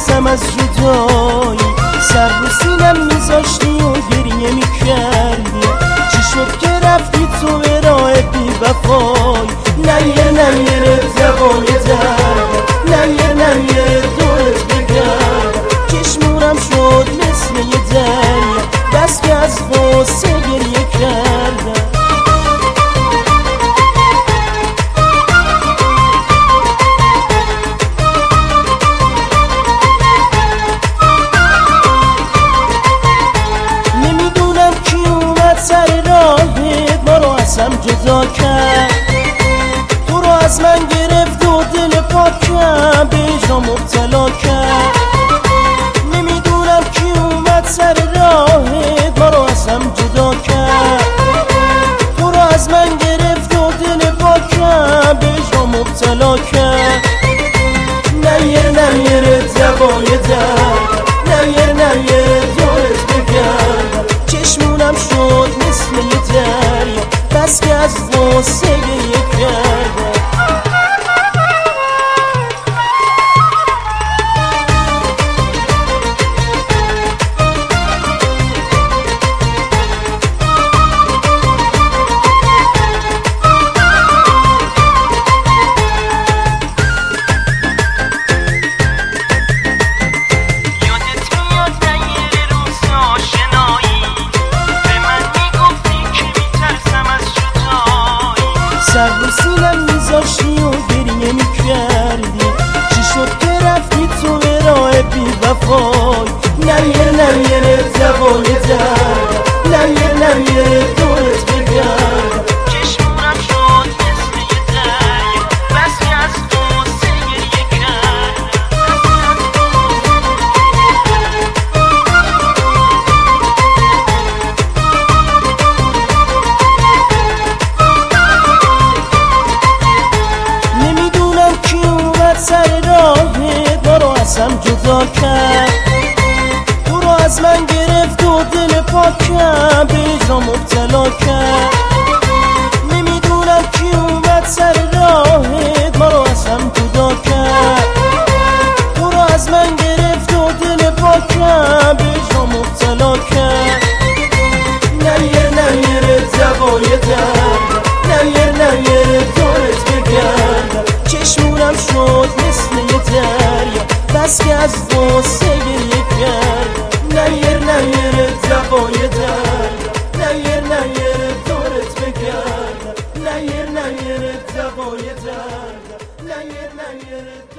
میترسم از جدایی، سر رو سینم میذاشتی و گریه میکردی. چی شد که رفتی تو به راه بی وفایی؟ نیر دوای درد، نیر دورت بگردم. چشمونم شد مثل یه دریا، بس که از غصه گریه کردم. نمیدونم کی اومد سر راهت ما رو از هم جدا کرد، تو رو از من گرفت و دل پاکم به جا مبتلا کرد. نمیدونم کی اومد سر راهت ما رو از هم جدا کرد، تو رو از من گرفت و دل پاکم به جا مبتلا کرد. نیر دوای درد، نیر دورت بگردم. چشمونم شد مثل یه دریا، بس که از غصه گریه کردم. سر رو سینم میذاشتی و گریه میکردی. چی شد که رفتی تو به راه بی وفایی؟ نیر دوای درد، نیر دورت بگردم. چشمونم شد مثل یه دریا، بس که از غصه گریه کردم. سر راهت ما رو از هم جدا کرد، تو رو از من گرفت و دل پاکم به جا مبتلا کرد. نمیدونم کی اومد سر راهت ما رو از هم جدا کرد، تو رو از من گرفت و دل پاکم به جا مبتلا کرد. نیر دوای درد، نیر دورت بگردم. چشمونم شد مثل یه دریا، بس که از غصه گریه کردم. نیر دوای درد، نیر دورت بگردم. نیر دوای درد، نیر